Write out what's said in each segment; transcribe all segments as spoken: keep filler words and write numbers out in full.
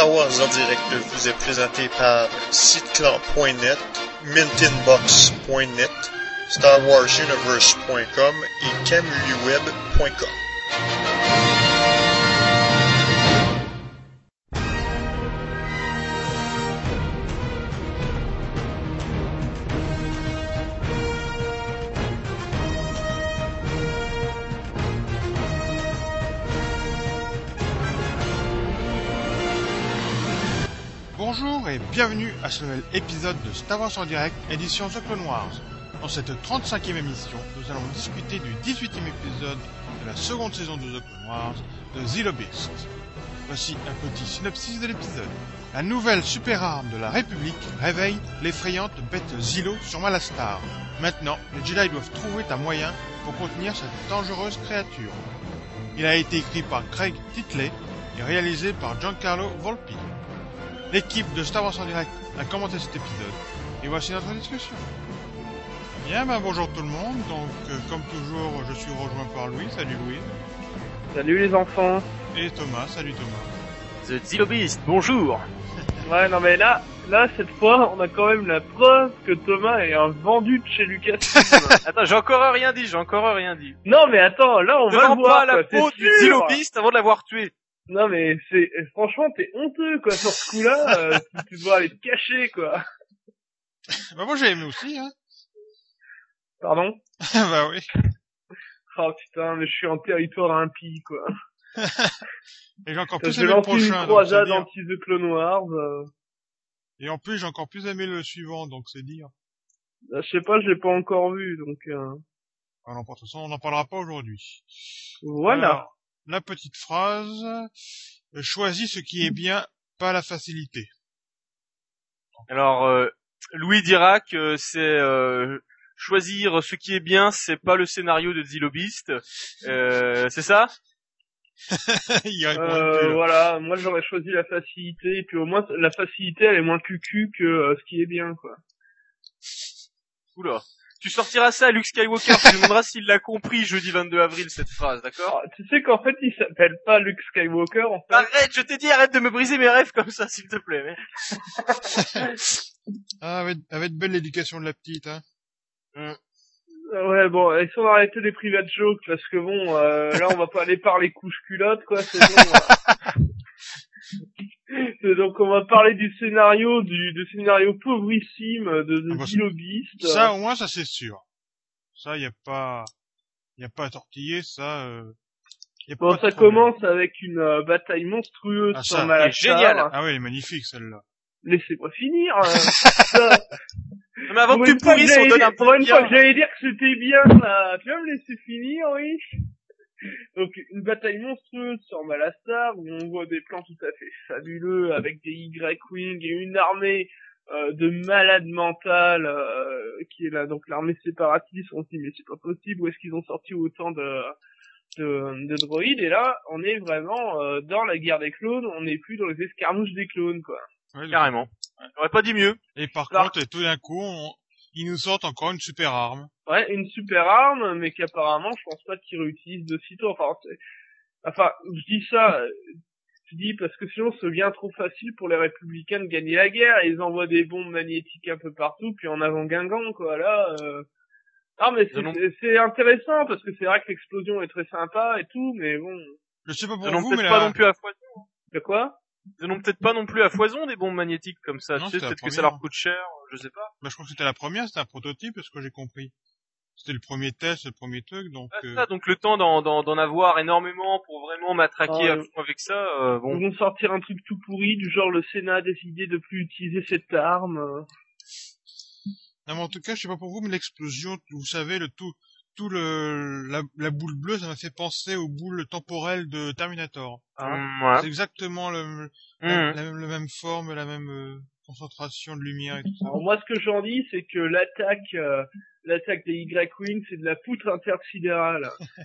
Star Wars en direct vous est présenté par siteclan point net, mintinbox point net, star wars universe point com et camuliweb point com. Bonjour et bienvenue à ce nouvel épisode de Star Wars en direct, édition The Clone Wars. Dans cette trente-cinquième émission, nous allons discuter du dix-huitième épisode de la seconde saison de The Clone Wars, de Zillo Beast. Voici un petit synopsis de l'épisode. La nouvelle super arme de la République réveille l'effrayante bête Zillo sur Malastar. Maintenant, les Jedi doivent trouver un moyen pour contenir cette dangereuse créature. Il a été écrit par Craig Titley et réalisé par Giancarlo Volpi. L'équipe de Star Wars en direct a commenté cet épisode. Et voici notre discussion. Bien, ben bonjour tout le monde. Donc, euh, comme toujours, je suis rejoint par Louis. Salut Louis. Salut les enfants. Et Thomas. Salut Thomas. The Zillo Beast, bonjour. Ouais, non mais là, là, cette fois, on a quand même la preuve que Thomas est un vendu de chez Lucas. Attends, j'ai encore rien dit, j'ai encore rien dit. Non mais attends, là, on ne va le voir. pas la quoi, peau du Zillo Beast avant de l'avoir tué. Non mais c'est franchement t'es honteux quoi sur ce coup-là, euh, tu, tu dois aller te cacher quoi. Bah moi j'ai aimé aussi hein. Pardon. Bah oui. Oh putain mais je suis en territoire impie quoi. Et j'ai encore plus j'ai aimé le lancé prochain. une croisade donc anti The Clone Wars. Euh... Et en plus j'ai encore plus aimé le suivant donc c'est dire. Je sais pas, je l'ai pas encore vu donc. Euh... Alors de toute façon on n'en parlera pas aujourd'hui. Voilà. Alors, la petite phrase, euh, choisis ce qui est bien, pas la facilité. Alors, euh, Louis dira que c'est euh, choisir ce qui est bien, c'est pas le scénario de Zillo Beast. Euh, c'est ça? Il répond euh, plus, voilà, moi j'aurais choisi la facilité, et puis au moins la facilité elle est moins cucu que euh, ce qui est bien quoi. Oula. Tu sortiras ça à Luke Skywalker, tu lui demanderas s'il l'a compris jeudi vingt-deux avril cette phrase, d'accord? Oh, tu sais qu'en fait il s'appelle pas Luke Skywalker en fait. Arrête, je t'ai dit arrête de me briser mes rêves comme ça s'il te plaît. Mais... ah, avec, avec belle l'éducation de la petite hein. Mm. Ouais bon, ils sont arrêtés les private jokes parce que bon, euh, là on va pas aller parler couche culotte quoi, c'est bon. Euh... Donc on va parler du scénario, du, du scénario pauvrissime de, de ah bah, Zillo Beast. Ça au moins ça c'est sûr. Ça y a pas, y a pas à tortiller ça. Euh... Y a bon ça commence avec une euh, bataille monstrueuse ah, sur ça, Malastar. Génial. Ah ouais, elle est magnifique celle-là. Laissez-moi finir. Euh, ça... Mais avant que tu pourrisses, on donne un Pour une fois que j'allais dire que c'était bien, là, tu vas me laisser finir, oui. Donc, une bataille monstrueuse sur Malastar, où on voit des plans tout à fait fabuleux, avec des Y-Wing et une armée euh, de malades mentales, euh, qui est là, donc l'armée séparatiste. On se dit, mais c'est pas possible, où est-ce qu'ils ont sorti autant de, de, de droïdes? Et là, on est vraiment euh, dans la guerre des clones, on n'est plus dans les escarmouches des clones, quoi. Ouais, carrément. Ouais. J'aurais pas dit mieux. Et par Alors, contre, tout d'un coup, on... ils nous sortent encore une super arme. Ouais, une super arme, mais qu'apparemment, je pense pas qu'ils réutilisent de sitôt. Enfin, enfin, je dis ça, je dis parce que sinon, c'est bien trop facile pour les républicains de gagner la guerre. Et ils envoient des bombes magnétiques un peu partout, puis en avant Guingamp, quoi. Là, euh... non, mais c'est, c'est, c'est intéressant parce que c'est vrai que l'explosion est très sympa et tout, mais bon. Je sais pas pour ils vous, mais pas la... non plus à foison. De quoi? Ils n'ont peut-être pas non plus à foison des bombes magnétiques comme ça. Non, tu sais, peut-être première. que ça leur coûte cher, je sais pas. Bah, je crois que c'était la première, c'était un prototype, ce que j'ai compris. C'était le premier test, le premier truc, donc... Ah, euh... ça, donc le temps d'en, d'en, d'en avoir énormément pour vraiment matraquer ah, à fond avec ça, euh, bon. Ils vont sortir un truc tout pourri, du genre le Sénat a décidé de plus utiliser cette arme. Non, mais en tout cas, je sais pas pour vous, mais l'explosion, vous savez, le tout... tout le la, la boule bleue, ça m'a fait penser aux boules temporelles de Terminator. Ah, ouais. C'est exactement le, mmh. la, la, la même forme, la même euh, concentration de lumière et tout ça. Alors moi, ce que j'en dis, c'est que l'attaque, euh, l'attaque des Y-Wing, c'est de la poutre intersidérale.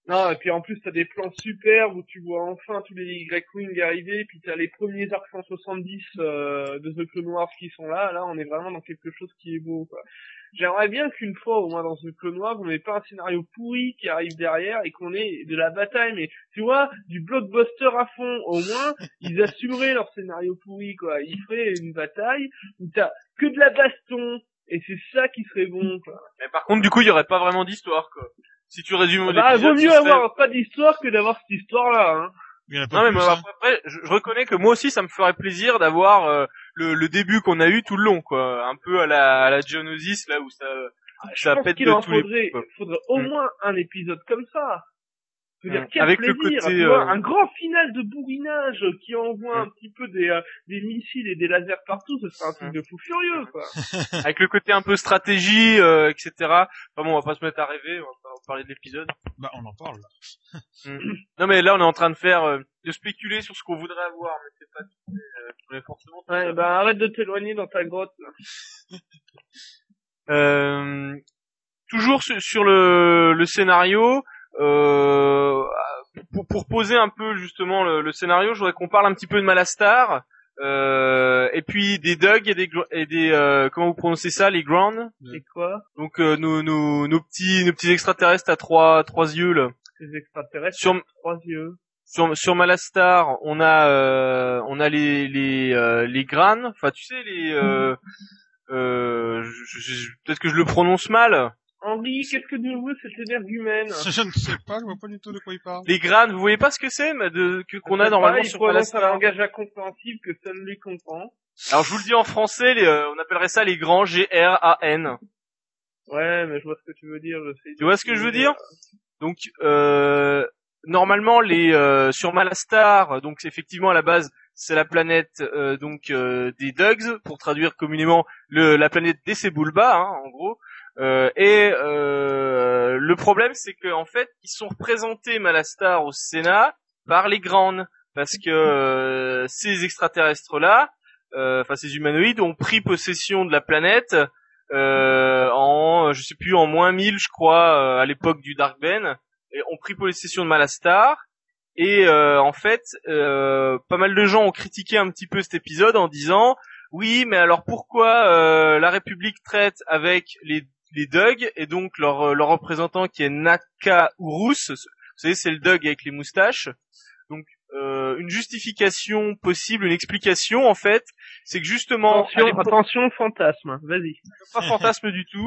Non, et puis en plus t'as des plans superbes où tu vois enfin tous les Y-Wing arriver, puis t'as les premiers arcs cent soixante-dix euh, de The Clone Wars qui sont là, là on est vraiment dans quelque chose qui est beau, quoi. J'aimerais bien qu'une fois, au moins dans The Clone Wars, on n'ait pas un scénario pourri qui arrive derrière et qu'on ait de la bataille, mais tu vois, du blockbuster à fond, au moins, ils assumeraient leur scénario pourri, quoi. Ils feraient une bataille où t'as que de la baston, et c'est ça qui serait bon, quoi. Mais par contre, du coup, il y aurait pas vraiment d'histoire, quoi. Si tu résumes Bah, l'épisode, vaut mieux ce serait- avoir pas d'histoire que d'avoir cette histoire-là, hein. Il y en a pas Non mais plus, moi, hein. après, je, je reconnais que moi aussi ça me ferait plaisir d'avoir euh, le, le début qu'on a eu tout le long, quoi, un peu à la à la Geonosis là où ça Je ça pense pète qu'il de en tous les faudrait, coups, faudrait au Mm. moins un épisode comme ça. Je veux dire, Mm. quel Avec le plaisir, côté, tu vois, euh, un grand final de bourrinage qui envoie Mm. un petit peu des, euh, des missiles et des lasers partout, ce serait un truc Mm. de fou furieux, quoi. avec le côté un peu stratégie, euh, et cetera. Enfin bon, on va pas se mettre à rêver, on va pas parler de l'épisode. Bah, on en parle, là. Mm. Non mais là on est en train de faire euh, de spéculer sur ce qu'on voudrait avoir, mais c'est pas tout, euh, mais forcément. tout Ouais, ça. bah arrête de t'éloigner dans ta grotte, là. Euh, toujours sur, sur le, le scénario, euh, pour, pour poser un peu justement le, le scénario, je voudrais qu'on parle un petit peu de Malastar, euh, et puis des Dug et des, gr- et des euh, comment vous prononcez ça, les Ground. C'est quoi? Donc euh, nos, nos, nos petits nos petits extraterrestres à trois trois yeux là. Ces extraterrestres, Sur trois yeux. sur sur Malastar, on a euh, on a les les euh, les Gran, enfin tu sais les euh, euh, je- je- je- peut-être que je le prononce mal. Henri, qu'est-ce que nous veut cet énergumène? Je ne sais pas, je vois pas du tout de quoi il parle. Les Gran, vous voyez pas ce que c'est mais de que qu'on a C'est normalement pareil, sur il prononce un Malastar. langage incompréhensible que seul lui comprend. Alors je vous le dis en français, les, euh, on appellerait ça les grands G R A N. Ouais, mais je vois ce que tu veux dire, je sais. Tu vois ce que je veux dire? Donc euh, normalement les euh, sur Malastar, donc c'est effectivement à la base c'est la planète euh, donc euh, des Dugs, pour traduire communément le, la planète des Sebulba, hein, en gros. Euh, et euh, le problème c'est que en fait ils sont représentés Malastar au Sénat par les Grandes, parce que euh, ces extraterrestres là, enfin ces humanoïdes ont pris possession de la planète euh, en je sais plus en moins mille je crois euh, à l'époque du Dark Ben, et ont pris possession de Malastar. Et euh, en fait, euh, pas mal de gens ont critiqué un petit peu cet épisode en disant oui, mais alors pourquoi euh, la République traite avec les les Dug et donc leur leur représentant qui est Naka Urus, vous savez c'est le Dug avec les moustaches. Donc euh, une justification possible, une explication en fait, c'est que justement Attention, à l'époque- attention, fantasme, vas-y. pas fantasme du tout,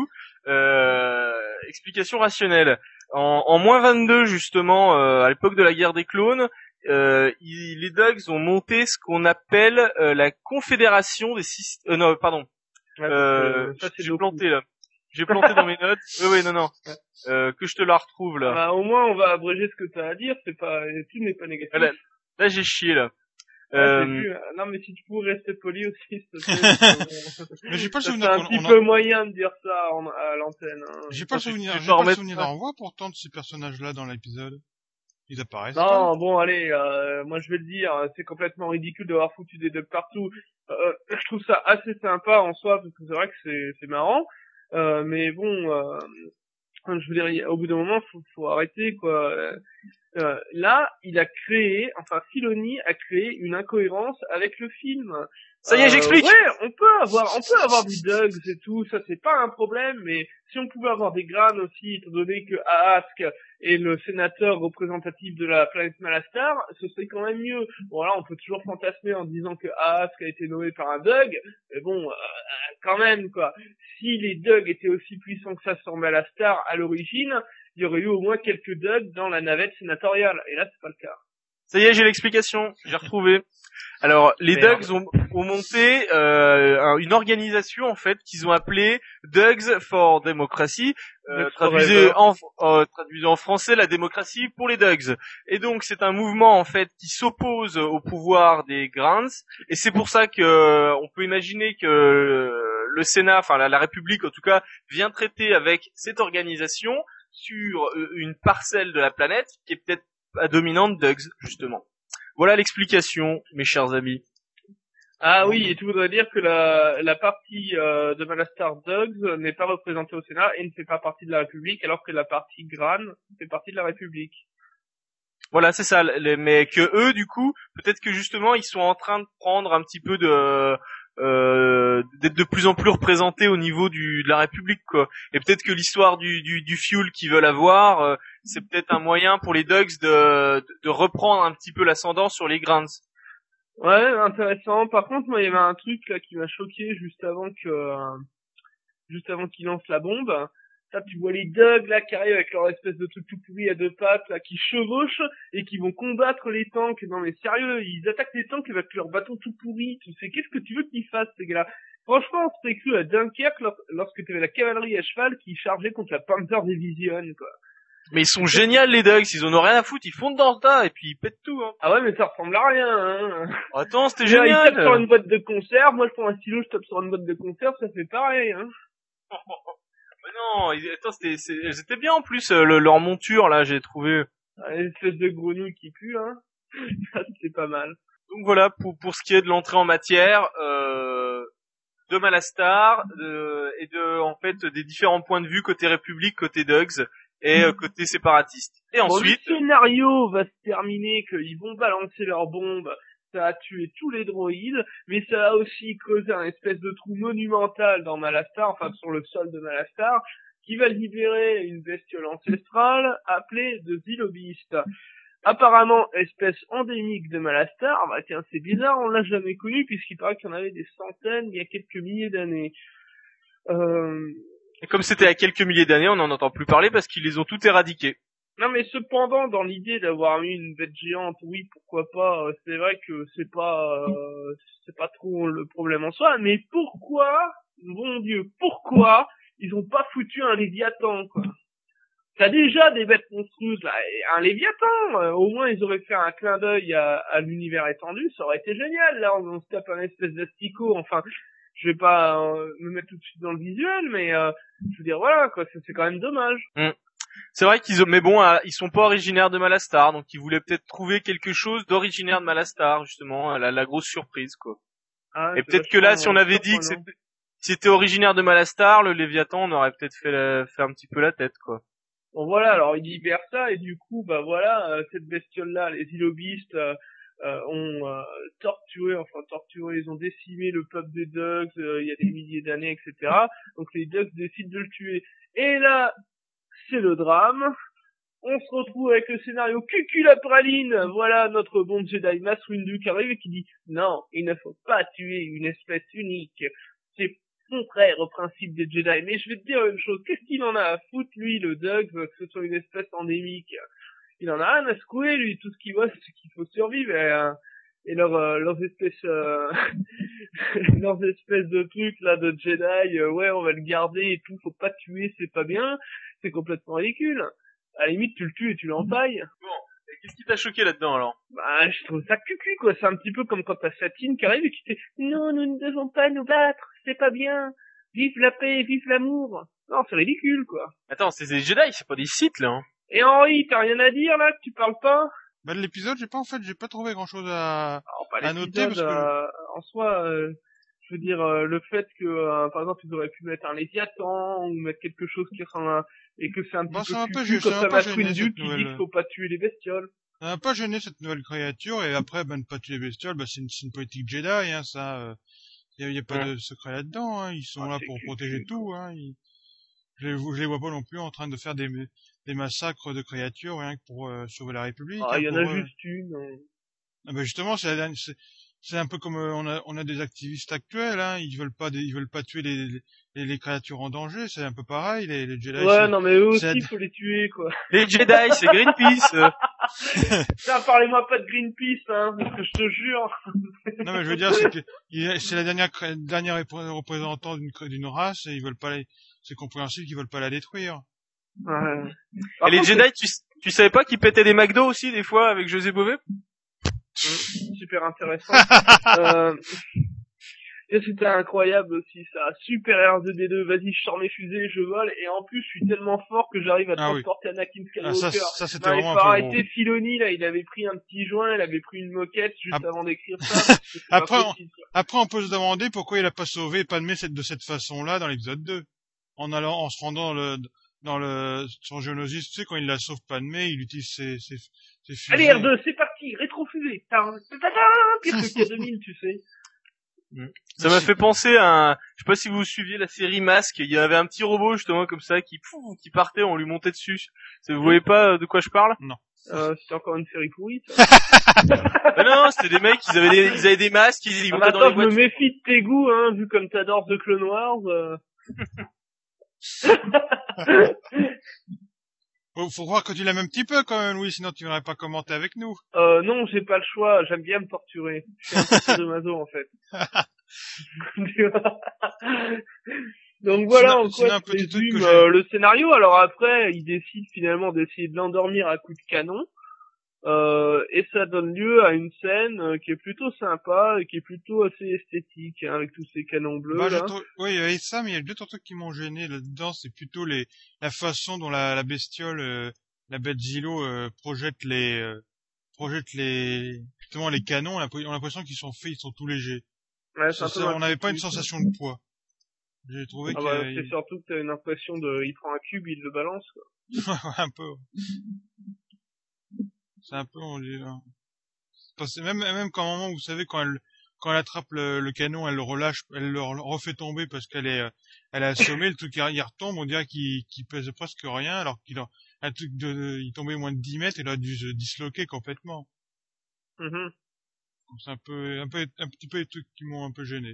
euh, explication rationnelle. En, en moins vingt-deux justement, euh, à l'époque de la guerre des clones, euh, ils- les Dugs ont monté ce qu'on appelle euh, la confédération des six... Euh, non, pardon, Ouais, euh, parce que ça, c'est j'ai Doku. planté là. J'ai planté dans mes notes. Oui, oui, non, non. Euh, que je te la retrouve là. Bah, au moins, on va abréger ce que t'as à dire, c'est pas, tout n'est pas négatif. Là, là, j'ai chié là. Ouais, Euh, j'ai vu. Non, mais si tu pouvais rester poli aussi, s'il te plaît. Mais j'ai pas le Ça, c'est souvenir un qu'on petit on peu a... moyen de dire ça en- à l'antenne, hein. J'ai pas le tu- souvenir, tu j'ai peux pas le remettre souvenir ça. d'en voir pourtant de ces personnages-là dans l'épisode. Ils apparaissent pas. Non, bon, allez, euh, moi je vais le dire, c'est complètement ridicule d'avoir foutu des ducks partout. Euh, je trouve ça assez sympa en soi, parce que c'est vrai que c'est, c'est marrant. Euh, mais bon, euh, je veux dire, il y a- au bout d'un moment, faut, faut arrêter, quoi. Euh, euh, là, il a créé, enfin, Filoni a créé une incohérence avec le film. Ça y est, Euh, j'explique. Ouais, on peut avoir, on peut avoir des Dugs et tout, ça c'est pas un problème, mais si on pouvait avoir des Gran aussi, étant donné que Aask est le sénateur représentatif de la planète Malastar, ce serait quand même mieux. Bon là, on peut toujours fantasmer en disant que Aask a été nommé par un Dug, mais bon, euh, quand même quoi. Si les Dugs étaient aussi puissants que ça sur Malastar à l'origine, il y aurait eu au moins quelques Dugs dans la navette sénatoriale, et là c'est pas le cas. Ça y est, j'ai l'explication. J'ai retrouvé. Alors, les Merde. Dugs ont, ont monté euh, un- une organisation en fait qu'ils ont appelée Dugs for Democracy, euh, Dugs traduisé Forever. en euh, traduisé en français la démocratie pour les Dugs. Et donc c'est un mouvement en fait qui s'oppose au pouvoir des Grants, et c'est pour ça que euh, on peut imaginer que euh, le Sénat, enfin la, la République en tout cas, vient traiter avec cette organisation sur euh, une parcelle de la planète qui est peut-être à dominante Dugs justement. Voilà l'explication, mes chers amis. Ah oui, et tu voudrais dire que la, la partie euh, de Malastar Dugs n'est pas représentée au Sénat et ne fait pas partie de la République, alors que la partie Gran fait partie de la République. Voilà, c'est ça. Les, mais que eux, du coup, peut-être que justement, ils sont en train de prendre un petit peu de, euh, d'être de plus en plus représentés au niveau du de la République, quoi. Et peut-être que l'histoire du du, du fuel qu'ils veulent avoir, euh, c'est peut-être un moyen pour les Ducks de de reprendre un petit peu l'ascendant sur les Grants. Ouais, intéressant. Par contre, moi, il y avait un truc là qui m'a choqué juste avant que, euh, juste avant qu'ils lancent la bombe. Ça, tu vois les Dugs là qui arrivent avec leur espèce de truc tout pourri à deux pattes là, qui chevauchent et qui vont combattre les tanks. Non mais sérieux, ils attaquent les tanks avec leur bâton tout pourri. Tu sais, qu'est-ce que tu veux qu'ils fassent ces gars-là? Franchement, on s'est cru à Dunkerque lorsque tu avais la cavalerie à cheval qui chargeait contre la Panzer Division, quoi. Mais ils sont géniaux les Dugs, ils en ont rien à foutre, ils font dans le tas et puis ils pètent tout. Hein. Ah ouais, mais ça ressemble à rien. Hein. Attends, c'était Là, génial. ils tapent sur une boîte de conserve, moi je prends un stylo, je tape sur une boîte de conserve, ça fait pareil. Hein. Mais non, ils, attends, c'était, c'est, elles étaient bien en plus, euh, le, leur monture là, j'ai trouvé. Une espèce de grenouille qui pue, hein. Ça c'est pas mal. Donc voilà, pour pour ce qui est de l'entrée en matière, euh, de Malastar, de, et de en fait des différents points de vue côté République, côté Dugs et euh, côté séparatiste. Et ensuite, bon, le scénario va se terminer qu'ils vont balancer leurs bombes. Ça a tué tous les droïdes, mais ça a aussi causé un espèce de trou monumental dans Malastar, enfin sur le sol de Malastar, qui va libérer une bestiole ancestrale appelée The Zilobist. Apparemment, espèce endémique de Malastar, bah tiens, c'est bizarre, on l'a jamais connu, puisqu'il paraît qu'il y en avait des centaines il y a quelques milliers d'années. Euh... Et comme c'était à quelques milliers d'années, on n'en entend plus parler parce qu'ils les ont toutes éradiqués. Non mais cependant, dans l'idée d'avoir mis une bête géante, oui, pourquoi pas, c'est vrai que c'est pas euh, c'est pas trop le problème en soi, mais pourquoi, bon Dieu, pourquoi ils ont pas foutu un Léviathan, quoi? T'as déjà des bêtes monstrueuses, là, et un Léviathan, euh, au moins ils auraient fait un clin d'œil à, à l'univers étendu, ça aurait été génial, là on, on se tape un espèce d'asticot, enfin, je vais pas euh, me mettre tout de suite dans le visuel, mais euh, je veux dire, voilà, quoi, c'est, c'est quand même dommage. Mm. C'est vrai qu'ils ont, mais bon, ils sont pas originaires de Malastar, donc ils voulaient peut-être trouver quelque chose d'originaire de Malastar, justement, la, la grosse surprise, quoi. Ah, et peut-être que là, si on avait dit que c'était, si c'était originaire de Malastar, le Léviathan, on aurait peut-être fait, la, fait un petit peu la tête, quoi. Bon voilà, alors ils libèrent ça, et du coup, bah voilà, euh, cette bestiole-là, les Zilobistes, euh, euh, ont euh, torturé, enfin torturé, ils ont décimé le peuple des Dugs, euh, il y a des milliers d'années, et cetera. Donc les Dugs décident de le tuer. Et là, c'est le drame. On se retrouve avec le scénario Cuculapraline. Voilà notre bon Jedi Mace Windu qui arrive et qui dit non, il ne faut pas tuer une espèce unique. C'est contraire au principe des Jedi. Mais je vais te dire une chose, qu'est-ce qu'il en a à foutre, lui, le Dug, que ce soit une espèce endémique? Il en a rien à secouer, lui. Tout ce qu'il voit, c'est qu'il faut survivre. Et, euh, et leurs, euh, leurs espèces, euh, leurs espèces de trucs, là, de Jedi, euh, ouais, on va le garder et tout, faut pas tuer, c'est pas bien. C'est complètement ridicule. À la limite, tu le tues et tu l'empailles. Bon. Et qu'est-ce qui t'a choqué là-dedans, alors? Bah, je trouve ça cucu, quoi. C'est un petit peu comme quand t'as Satine qui arrive et qui fait « Non, nous ne devons pas nous battre, c'est pas bien. Vive la paix, vive l'amour. » Non, c'est ridicule, quoi. Attends, c'est des Jedi, c'est pas des Sith, là, hein. Et Henri, t'as rien à dire, là, que tu parles pas? Bah, de l'épisode, j'ai pas, en fait, j'ai pas trouvé grand chose à, Alors, pas à noter parce que... Euh, en soi, euh, je veux dire, euh, le fait que, euh, par exemple, ils auraient pu mettre un Léviathan ou mettre quelque chose qui ressemble à... et que c'est un bah, petit ça peu un cucu peu, comme ça ça m'a m'a gêné, Windu cette qui nouvelle... dit qu'il faut pas tuer les bestioles. Ça m'a pas gêné, cette nouvelle créature, et après, bah, ne pas tuer les bestioles, bah, c'est une, c'est une politique Jedi, hein, ça, euh, y a, y a pas ouais. de secret là-dedans, hein, ils sont ah, là pour cucu, protéger quoi. tout, hein, ils... je, les, je les vois pas non plus en train de faire des, des massacres de créatures, rien que pour euh, sauver la République. Ah, il hein, y en a eux. juste une. Hein. Ah bah justement, c'est, la dernière, c'est, c'est un peu comme euh, on a on a des activistes actuels, hein, ils veulent pas des, ils veulent pas tuer les, les les créatures en danger, c'est un peu pareil, les, les Jedi. Ouais, c'est, non mais eux aussi, la... il faut les tuer, quoi. Les Jedi, c'est Greenpeace. Putain, parlez-moi pas de Greenpeace, hein, parce que je te jure. Non mais je veux dire, c'est que il, c'est la dernière dernière représentant d'une d'une race et ils veulent pas, les, c'est compréhensible qu'ils veulent pas la détruire. Ouais. Et les Jedi, tu tu savais pas qu'ils pétaient des McDo aussi des fois avec José Bové? Super intéressant. euh, et c'était incroyable aussi ça. Super R deux D deux, vas-y, je sors mes fusées, je vole, et en plus je suis tellement fort que j'arrive à ah transporter oui. Anakin Skywalker. Ah, ça, ça c'était non, vraiment il faut un peu arrêter gros. Filoni là, il avait pris un petit joint, il avait pris une moquette juste Ap- avant d'écrire ça. après, on, après on peut se demander pourquoi il a pas sauvé Padmé cette, de cette façon-là dans l'épisode deux. En allant, en se rendant dans le, dans le, sur Geonosis, tu sais, quand il la sauve Padmé, il utilise ses, ses, C'est fusé. Allez, R deux, c'est parti, rétrofusée. Pire que K deux mille, tu sais. Ça m'a fait penser à un, je sais pas si vous suiviez la série Masque, il y avait un petit robot justement comme ça qui pouf, qui partait, on lui montait dessus. Vous voyez pas de quoi je parle? Non. Euh, c'était encore une série pourrie, ça. Ben non, c'était des mecs, ils avaient des, ils avaient des masques, ils, ils Ah montaient bah dans les attends, je me voitures. méfie de tes goûts, hein, vu comme t'adores The Clone Wars. Euh... Faut, faut croire que tu l'aimes un petit peu quand même, Louis, sinon tu n'aurais pas commenté avec nous. euh, non, j'ai pas le choix, j'aime bien me torturer. Je suis un peu sadomaso, en fait. Donc voilà, Sinon- en sinon, quoi un se petit truc que résume j'ai- euh, le scénario. Alors après, il décide finalement d'essayer de l'endormir à coups de canon. Euh, et ça donne lieu à une scène euh, qui est plutôt sympa et qui est plutôt assez esthétique, hein, avec tous ces canons bleus, Bah, je là. trouve- oui, il y avait ça, mais il y a deux trois trucs qui m'ont gêné là-dedans. C'est plutôt les, la façon dont la, la bestiole, euh, la bête Zilo, euh, projette les, euh, projette les, justement les canons. On a, on a l'impression qu'ils sont faits, ils sont tout légers. Ouais, c'est Ça, un peu ça, on n'avait pas une intuitif. sensation de poids. J'ai trouvé Ah que, bah, c'est surtout que t'as une impression de, il prend un cube, il le balance, quoi. un peu. C'est un peu, on dit, hein. Parce que même, même quand à un moment, vous savez, quand elle, quand elle attrape le, le canon, elle le relâche, elle le refait tomber parce qu'elle est, euh, elle est assommée, le truc, il il retombe, on dirait qu'il, qu'il pèse presque rien, alors qu'il a, un truc de, il tombait moins de dix mètres, il a dû se disloquer complètement. Mhm. Donc c'est un peu, un peu, un petit peu les trucs qui m'ont un peu gêné.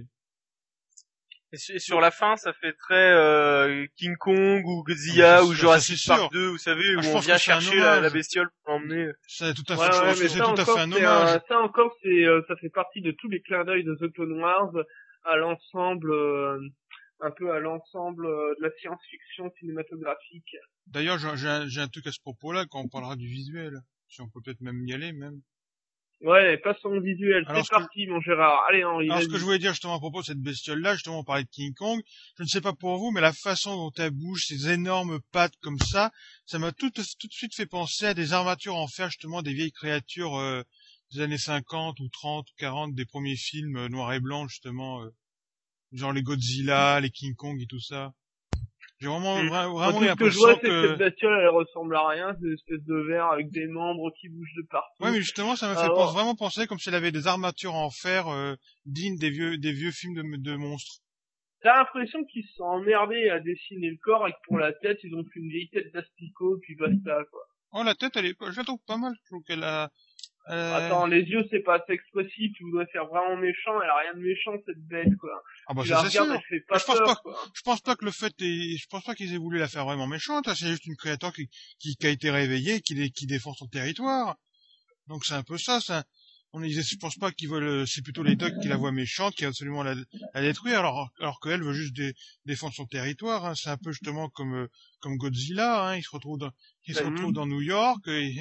Et sur- et sur la fin, ça fait très euh, King Kong ou Godzilla Ah, mais ça, ou ça, Jurassic c'est sûr. Park deux, vous savez, Ah, je où on pense vient que c'est un chercher la, hommage. la bestiole pour l'emmener. C'est tout à fait, Ouais, je ouais, pense mais que c'est ça tout à encore, fait un c'est hommage. un, ça encore, c'est, euh, ça fait partie de tous les clins d'œil de The Clone Wars à l'ensemble, euh, un peu à l'ensemble euh, de la science-fiction cinématographique. D'ailleurs, j'ai, j'ai un, j'ai un truc à ce propos-là quand on parlera du visuel. Si on peut peut-être même y aller, même. Ouais, passons au visuel. Alors, C'est ce que- parti, mon Gérard. Allez, Henri, Alors, ce vas-y. que je voulais dire justement à propos de cette bestiole-là, justement, on parlait de King Kong. Je ne sais pas pour vous, mais la façon dont elle bouge, ces énormes pattes comme ça, ça m'a tout, tout de suite fait penser à des armatures en fer, justement, des vieilles créatures euh, des années cinquante ou trente ou quarante, des premiers films euh, noirs et blancs, justement, euh, genre les Godzilla, les King Kong et tout ça. J'ai vraiment, Mm. vra- Moi, vraiment tout eu ce que je vois, l'impression c'est que cette que... bestiole, elle ressemble à rien. C'est une espèce de verre avec des membres qui bougent de partout. Ouais, mais justement, ça m'a fait Alors- penser- vraiment penser comme si elle avait des armatures en fer euh, dignes des vieux, des vieux films de, de monstres. T'as l'impression qu'ils se sont emmerdés à dessiner le corps et que pour la tête, ils ont fait une vieille tête d'asticot, puis basta, quoi. Oh, la tête, elle est, je la trouve pas mal. Je trouve qu'elle a... Euh... Attends, les yeux, c'est pas assez expressif, tu voudrais faire vraiment méchant, elle a rien de méchant, cette bête, quoi. Ah bah Tu ça la c'est regardes, sûr. elle fait pas je pense peur, pas, quoi. je pense pas que le fait est, je pense pas qu'ils aient voulu la faire vraiment méchante. C'est juste une créature qui, qui, qui a été réveillée, qui, dé- qui défend son territoire. Donc c'est un peu ça. ça. On, ils, je pense pas qu'ils veulent. C'est plutôt les dogs qui la voient méchante, qui a absolument la, la détruire, alors alors qu'elle veut juste dé, défendre son territoire. Hein. C'est un peu justement comme euh, comme Godzilla. Hein. Il se retrouve dans, il se Mhm. retrouve dans New York. Et,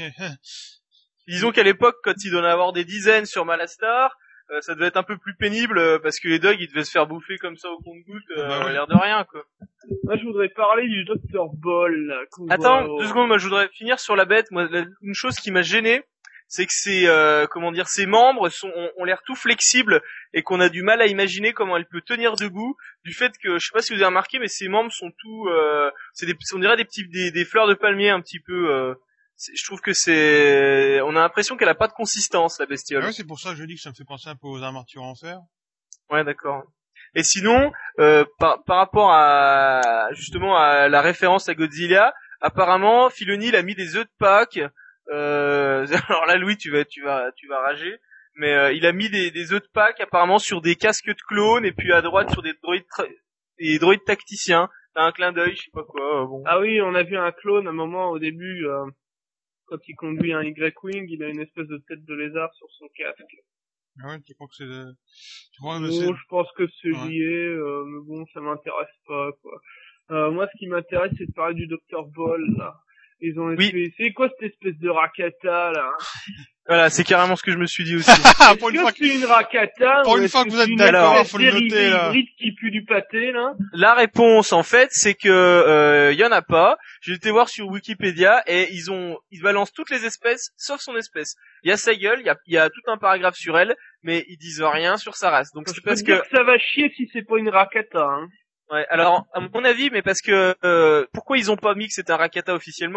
Disons qu'à l'époque, quand il doit en avoir des dizaines sur Malastar, euh, ça devait être un peu plus pénible euh, parce que les dogs, ils devaient se faire bouffer comme ça au compte-goutte, euh, Ah bah ouais. l'air de rien, quoi. Moi, je voudrais parler du docteur Ball, là, qu'on Attends, voit au- deux secondes, moi je voudrais finir sur la bête. Moi, la- une chose qui m'a gêné, c'est que ses, euh, comment dire, ses membres sont, ont, ont l'air tout flexibles et qu'on a du mal à imaginer comment elle peut tenir debout. Du fait que, je sais pas si vous avez remarqué, mais ses membres sont tout, euh, c'est des, on dirait des petits, des, des fleurs de palmier un petit peu. Euh, c'est- je trouve que c'est, on a l'impression qu'elle a pas de consistance, la bestiole. ouais, c'est pour ça que je dis que ça me fait penser un peu aux armatures en fer. Ouais, d'accord. Et sinon, euh, par, par rapport à justement à la référence à Godzilla, apparemment, Filoni il a mis des œufs de Pâques. Euh, alors là, Louis, tu vas, tu vas, tu vas rager. Mais euh, il a mis des, des œufs de Pâques apparemment sur des casques de clones et puis à droite sur des droïdes, tra- des droïdes tacticiens. T'as un clin d'œil, je sais pas quoi. euh, bon. Ah oui, on a vu un clone, à un moment, au début, euh, quand il conduit un Y-Wing, il a une espèce de tête de lézard sur son casque. Ouais, tu crois que c'est, de... tu crois que Bon, c'est, je pense que c'est Ouais. lié, euh, mais bon, ça m'intéresse pas, quoi. Euh, moi, ce qui m'intéresse, c'est de parler du docteur Ball, là. Ils ont Oui. essayé... C'est quoi cette espèce de rakata, là? Voilà, c'est carrément ce que je me suis dit aussi. ah, Est-ce pour une que fois que, c'est une rakata? pour ou une est-ce fois que vous êtes c'est une d'accord, espèce faut le noter, dérivée là. hybride qui pue du pâté, là? La réponse, en fait, c'est que euh, y en a pas. J'ai été voir sur Wikipédia et ils ont, ils balancent toutes les espèces sauf son espèce. Il y a sa gueule, il y a, il y a tout un paragraphe sur elle, mais ils disent rien sur sa race. Donc Je c'est peux parce te que, dire que ça va chier si c'est pas une rakata, hein. ouais. Alors à mon avis, mais parce que euh, pourquoi ils ont pas mis que c'est un Rakata officiellement?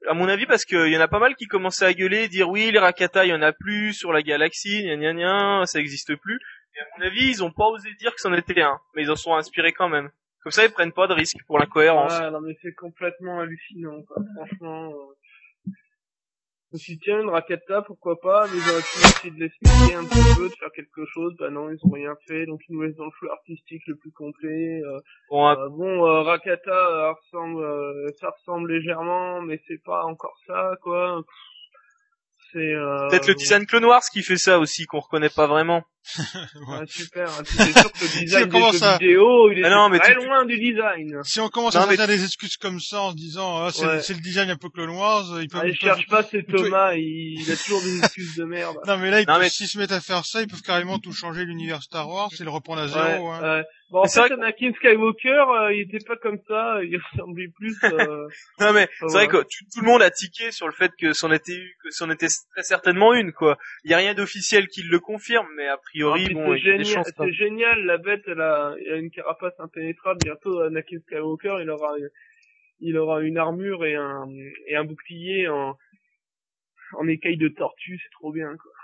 À mon avis, parce qu'il y en a pas mal qui commençaient à gueuler, dire oui, les Rakata, il y en a plus sur la galaxie, gna gna gna, ça existe plus. Et à mon avis, ils ont pas osé dire que c'en était un, mais ils en sont inspirés quand même. Comme ça, ils prennent pas de risques pour l'incohérence. Ah, non, mais c'est complètement hallucinant, quoi. Franchement, euh... je me suis dit, tiens, une Rakata, pourquoi pas, mais ils auraient pu essayer de l'expliquer un petit peu, de faire quelque chose. Bah non, ils ont rien fait, donc ils nous laissent dans le flou artistique le plus complet. Euh, Bon, euh, bon euh, Rakata, euh, ressemble, euh, ça ressemble légèrement, mais c'est pas encore ça, quoi. C'est euh... peut-être le design Clone Wars qui fait ça aussi, qu'on reconnaît pas vraiment. Ouais, ouais super, hein, tu es sûr que le design Si on commence des jeux à... vidéo, il est Ah non, mais très tu- loin du design. Si on commence Non, à mais- sortir des excuses comme ça en se disant, ah, c'est, Ouais. le, c'est le design un peu Clone Wars, ils peuvent, Ah, ils il peuvent- cherche pas, c'est ils peuvent- Thomas, il... il a toujours des excuses de merde. Non, mais là, ils Non, peuvent- mais- s'ils se mettent à faire ça, ils peuvent carrément tout changer l'univers Star Wars et le reprendre à Ouais, zéro, hein. ouais. Bon, en Mais c'est fait, vrai que- Anakin Skywalker, euh, il était pas comme ça, il ressemblait plus, euh... Non mais Ah, c'est vrai voilà. que tout, tout le monde a tiqué sur le fait que c'en était eu- que c'en était très certainement une quoi. Il y a rien d'officiel qui le confirme, mais a priori Ah, puis bon, c'est il y a des génial, chances. hein. c'est génial, la bête, elle a, elle a une carapace impénétrable, bientôt Anakin Skywalker, il aura, il aura une armure et un, et un bouclier en, en écaille de tortue, c'est trop bien, quoi.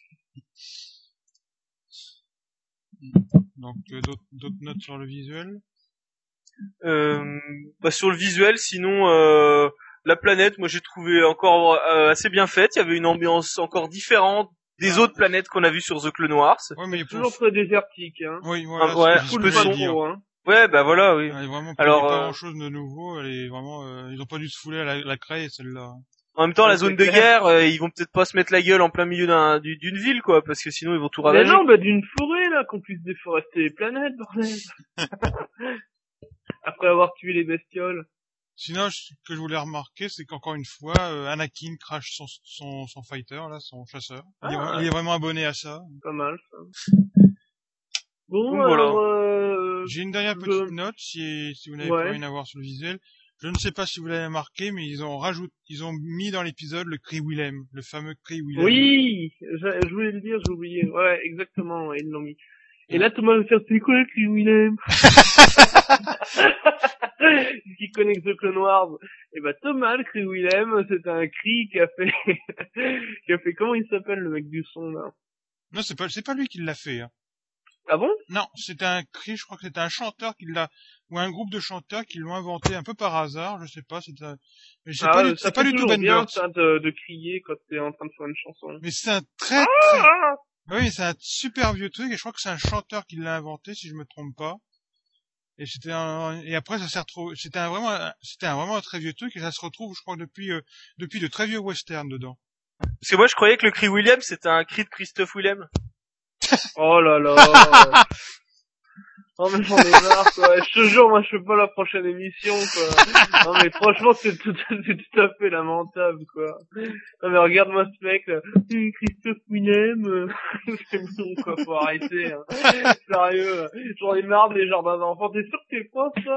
Donc, euh, d'autres, d'autres notes sur le visuel. Euh, bah, sur le visuel, sinon euh, la planète, moi j'ai trouvé encore euh, assez bien faite. Il y avait une ambiance encore différente des autres planètes qu'on a vues sur The Clone Wars. Ouais, mais Toujours pour... très désertique, hein. Oui, voilà, Ah, ouais, c'est ce Full que pas j'allais dire. trop, hein. Ouais, bah voilà, oui. Elle est vraiment pas, Alors, il y a pas euh, grand chose de nouveau, elle est vraiment, euh, ils ont pas dû se fouler à la, la craie, celle-là. En même temps, Ouais, la c'est zone de clair. guerre, euh, ils vont peut-être pas se mettre la gueule en plein milieu d'un, du- d'une ville, quoi, parce que sinon ils vont tout Mais ravager. non, bah, d'une forêt, là, qu'on puisse déforester les planètes, bordel. Après avoir tué les bestioles. Sinon, ce que je voulais remarquer, c'est qu'encore une fois, euh, Anakin crache son, son, son fighter, là, son chasseur. Il, est, Ah. il est vraiment abonné à ça. Pas mal, ça. Bon, Donc, voilà. alors, euh... J'ai une dernière je- petite note, si, si vous n'avez Ouais. pas rien à voir sur le visuel. Je ne sais pas si vous l'avez remarqué, mais ils ont rajouté, ils ont mis dans l'épisode le cri Willem, le fameux cri Willem. Oui, je, je voulais le dire, j'ai oublié. Ouais, exactement, ouais, ils l'ont mis. Et là, Thomas va faire, c'est quoi le cri Willem? Qui connaît que The Clone Wars. Et bah, Thomas, le cri Willem, c'est un cri qui a fait, qui a fait, comment il s'appelle, le mec du son, là? Non, c'est pas, c'est pas lui qui l'a fait, hein. Ah bon? Non, c'était un cri, je crois que c'était un chanteur qui l'a, ou un groupe de chanteurs qui l'ont inventé un peu par hasard, je sais pas, c'est un, mais c'est Ah, pas, du, ça c'est pas fait du tout toujours Ben bien, Burtt. ça, de, de crier quand t'es en train de faire une chanson. Mais c'est un très, très, Ah! oui, c'est un super vieux truc, et je crois que c'est un chanteur qui l'a inventé, si je me trompe pas. Et c'était un, et après ça s'est retrouvé, c'était un vraiment, un- c'était un vraiment un très vieux truc, et ça se retrouve, je crois, depuis, euh, depuis de très vieux westerns dedans. Parce que moi je croyais que le cri William c'était un cri de Christophe Willem. Oh là là. Oh mais j'en ai marre quoi. Je te jure, moi je fais pas la prochaine émission quoi. Non mais franchement c'est tout, c'est tout à fait lamentable quoi. Non mais regarde-moi ce mec là. Hum, Christophe Willem. euh, C'est bon quoi, faut arrêter. Hein. Sérieux, euh, j'en ai marre des jardins d'enfants. T'es sûr que t'es prof ça?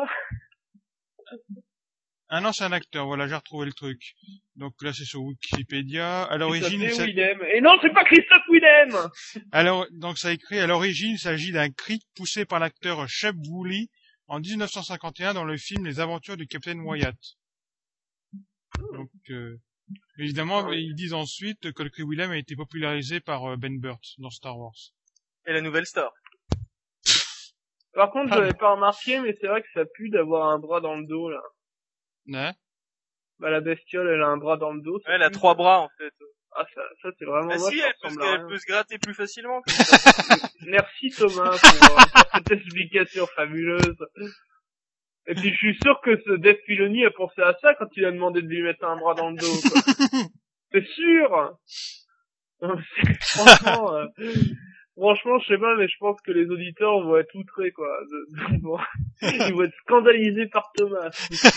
Ah non, c'est un acteur, voilà, j'ai retrouvé le truc. Donc là, c'est sur Wikipédia. À l'origine, Il ça... s'appelait Willem. Et non, c'est pas Christophe Willem. Alors, donc ça écrit, à l'origine, il s'agit d'un cri poussé par l'acteur Shep Woolley en dix-neuf cent cinquante et un dans le film Les Aventures du Capitaine Wyatt. Donc, euh, évidemment, ils disent ensuite que le cri Willem a été popularisé par euh, Ben Burtt dans Star Wars. Et la nouvelle star. Par contre, Ah, j'avais pas remarqué, mais c'est vrai que ça pue d'avoir un bras dans le dos là. Hein? Bah la bestiole, elle a un bras dans le dos. ça Ouais, elle a pue. trois bras en fait. Ah ça, ça c'est vraiment Ah moche. si, ça elle peut, ressemble se, à elle rien. peut se gratter plus facilement. Comme ça. Merci Thomas pour, euh, pour cette explication fabuleuse. Et puis je suis sûr que ce Dave Filoni a pensé à ça quand il a demandé de lui mettre un bras dans le dos. Quoi. C'est sûr. Non, mais c'est- franchement, euh, franchement, je sais pas, mais je pense que les auditeurs vont être outrés quoi. De- de- bon, ils vont être scandalisés par Thomas.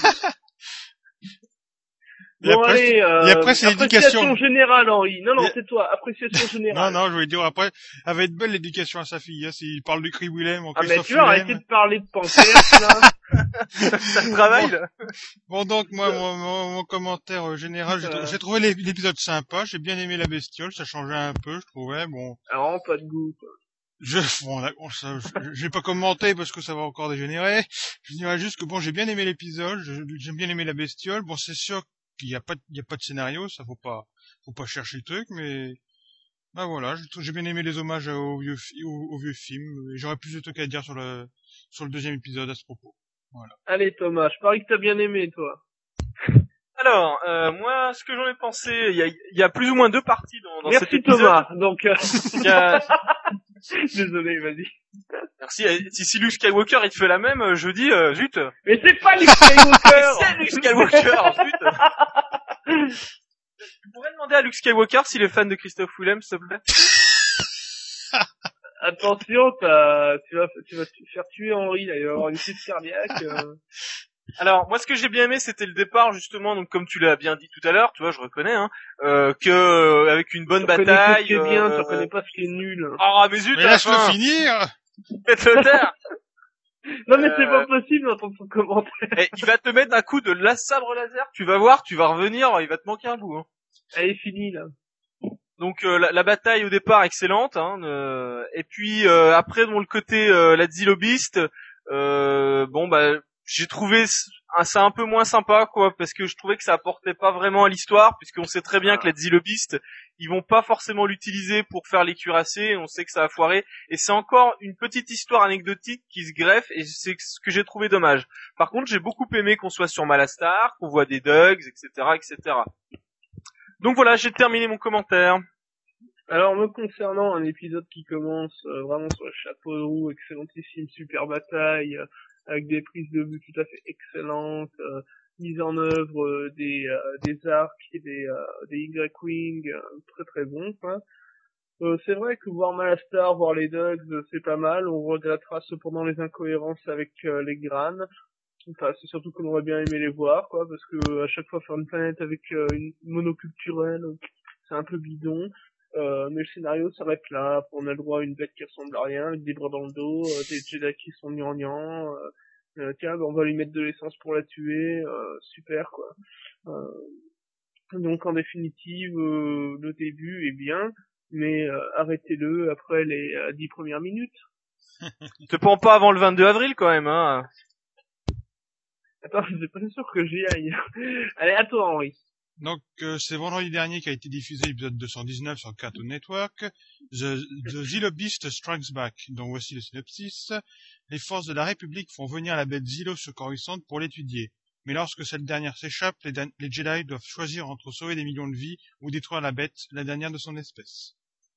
Et Bon après, allez, euh, et après, c'est appréciation l'éducation. générale, Henri. Non, non, Et- c'est toi, appréciation Non, générale. non, je voulais dire après, elle va être belle l'éducation à sa fille, hein, s'il parle du cri Willem en Ah mais Christophe tu vas Willem. arrêter de parler de pancréas, là. Ça travaille là. Bon, donc, moi, mon, mon, mon commentaire euh, général, j'ai, Euh. j'ai trouvé l'ép- l'épisode sympa, j'ai bien aimé la bestiole, ça changeait un peu, je trouvais, bon. Alors, pas de goût, quoi. Je, bon, là, bon, ça, je, je vais pas commenter parce que ça va encore dégénérer. Je dirais juste que bon, j'ai bien aimé l'épisode, je- j'ai bien aimé la bestiole. Bon, c'est sûr qu'il y a pas, il y a pas de scénario, ça faut pas, faut pas chercher le truc, mais bah voilà, j'ai, j'ai bien aimé les hommages au vieux, au, au vieux film. Et j'aurais plus de trucs à dire sur le, sur le deuxième épisode à ce propos. Voilà. Allez Thomas, je parie que t'as bien aimé toi. Alors, euh, moi, ce que j'en ai pensé, il y a, il y a plus ou moins deux parties dans, dans Merci cet épisode. Thomas. Donc, euh... Il y a... désolé, vas-y. Merci. Si, si Luke Skywalker il te fait la même, je dis euh, zut. Mais c'est pas Luke Skywalker. C'est Luke Skywalker, zut. Tu pourrais demander à Luke Skywalker s'il est fan de Christophe Willem, s'il te plaît. Attention, t'as, tu vas, tu vas te faire tuer Henri, là, il va avoir une crise cardiaque. Euh... Alors, moi, ce que j'ai bien aimé, c'était le départ, justement, donc comme tu l'as bien dit tout à l'heure, tu vois, je reconnais, hein, euh, que euh, avec une bonne tu bataille. Tu reconnais ce qui est bien, euh... tu reconnais pas ce qui est nul. Ah, mais zut, mais laisse-le finir. Faites-le taire. Non, mais euh... c'est pas possible d'entendre son commentaire. Et il va te mettre un coup de la sabre laser, tu vas voir, tu vas revenir, il va te manquer un bout. Hein. Elle est finie, là. Donc euh, la, la bataille au départ excellente, hein, euh, et puis euh, après bon le côté euh, la Zilobiste, euh, bon bah j'ai trouvé ça un peu moins sympa quoi, parce que je trouvais que ça apportait pas vraiment à l'histoire, puisqu'on sait très bien que la Zilobiste ils vont pas forcément l'utiliser pour faire les cuirassés, on sait que ça a foiré, et c'est encore une petite histoire anecdotique qui se greffe, et c'est ce que j'ai trouvé dommage. Par contre j'ai beaucoup aimé qu'on soit sur Malastar, qu'on voit des Dugs, et cetera, et cetera. Donc voilà, j'ai terminé mon commentaire. Alors, me concernant, un épisode qui commence euh, vraiment sur le chapeau de roue, excellentissime, super bataille, euh, avec des prises de vue tout à fait excellentes, euh, mise en œuvre euh, des euh, des arcs et des euh, des Y-Wing, euh, très très bon, quoi. Euh, c'est vrai que voir Malastar, voir les Dugs, euh, c'est pas mal. On regrettera cependant les incohérences avec euh, les Gran. Enfin, c'est surtout qu'on aurait bien aimé les voir, quoi, parce que euh, à chaque fois faire une planète avec euh, une monoculturelle, c'est un peu bidon. Euh, mais le scénario s'arrête là. Après, on a le droit à une bête qui ressemble à rien, avec des bras dans le dos, euh, des Jedi qui sont gnangnans. Euh, euh, tiens, ben, on va lui mettre de l'essence pour la tuer. Euh, super, quoi. Euh, donc, en définitive, euh, le début est bien, mais euh, arrêtez-le après les euh, dix premières minutes. Te prends pas avant le vingt-deux avril quand même, hein. Attends, je suis pas sûr que j'y aille. Allez, à toi, Henri. Donc, euh, c'est vendredi dernier qu'a été diffusé l'épisode deux cent dix-neuf sur Cartoon Network, The, The Zilobist Strikes Back, dont voici le synopsis. Les forces de la République font venir la bête Zilo sur Coruscant pour l'étudier. Mais lorsque cette dernière s'échappe, les, dan- les Jedi doivent choisir entre sauver des millions de vies ou détruire la bête, la dernière de son espèce.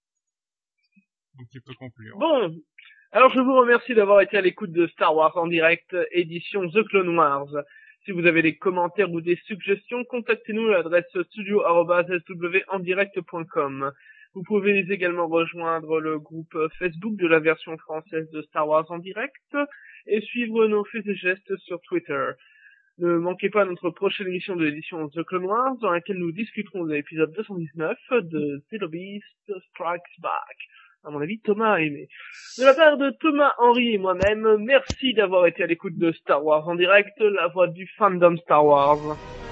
Donc, tu peux conclure. Bon. Alors, je vous remercie d'avoir été à l'écoute de Star Wars en direct, édition The Clone Wars. Si vous avez des commentaires ou des suggestions, contactez-nous à l'adresse studio arobase s w en direct point com. Vous pouvez également rejoindre le groupe Facebook de la version française de Star Wars en direct et suivre nos faits et gestes sur Twitter. Ne manquez pas notre prochaine émission de l'édition The Clone Wars dans laquelle nous discuterons de l'épisode deux cent dix-neuf de Zilobist Strikes Back. À mon avis, Thomas a aimé. De la part de Thomas, Henri et moi-même, merci d'avoir été à l'écoute de Star Wars en direct, la voix du fandom Star Wars.